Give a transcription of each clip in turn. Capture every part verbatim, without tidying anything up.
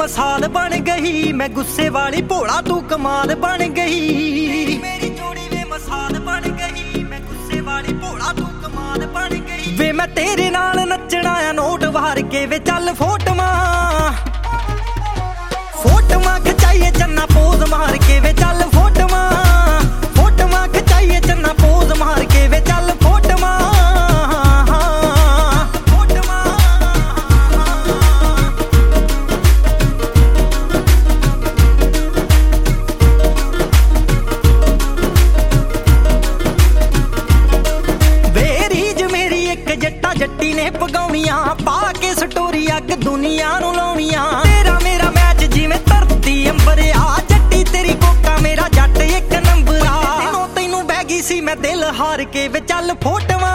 मिसाल बन गई। मैं गुस्से वाली भोला तू कमाल बन गई। तेरी मेरी जोड़ी वे मिसाल बन गई। मैं गुस्से वाली भोला तू कमाल बन गई। वे मैं तेरे नाल नचना आ नोट वार के वे चल फोटवां फोटवां खचाइए चन्ना पोज मार के वे चल फोटवां फोटवां खचाइए चन्ना पोज मार के वे चल फोटवां। जट्टी ने पगाउनियां पा के स्टोरी अग दुनिया नू लाउनियां। तेरा मेरा मैच जिवें धरती अंबर आ। जट्टी तेरी कोका मेरा जट एक नंबर आ। तेनों तैनू बह गई सी मैं दिल हार के वे चल फोटवां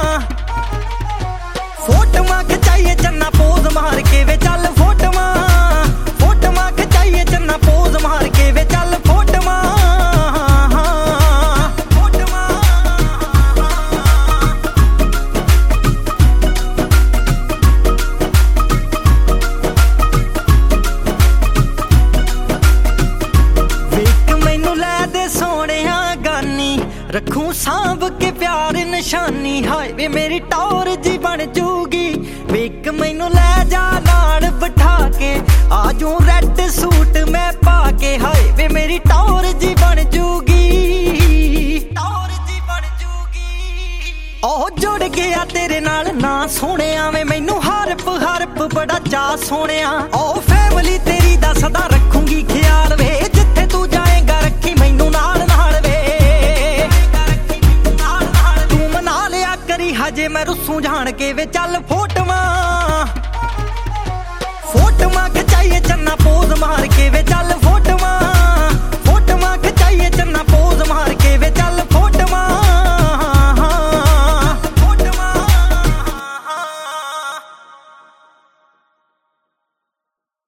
फोटवां खचाइए चन्ना पोज मार के वे चल फोटवां फोटवां खचाइए चन्ना पोज मार के वे चल फोटवां। रखूं सांभ के प्यार निशानी। हाय वे मेरी टौर जी बन जूगी। वेख मैनू लै जा नाल बिठा के आजू रेड सूट मैं पाके। हाय वे मेरी टौर जी बन जूगी टौर जी बन जूगी। ओ जुड़ गया तेरे नाल ना सोहणिया वे मैनू हरप हरप बड़ा चा सोहणिया। ओ फैमिली तेरी दा सदा रखूंगी ख्याल वे। जिथे तू जाएगा रखी मैनू नाल नाल वे। हजे मैं रुसूं जान के वे चल फोटवां फोटवां खचाइए चन्ना पोज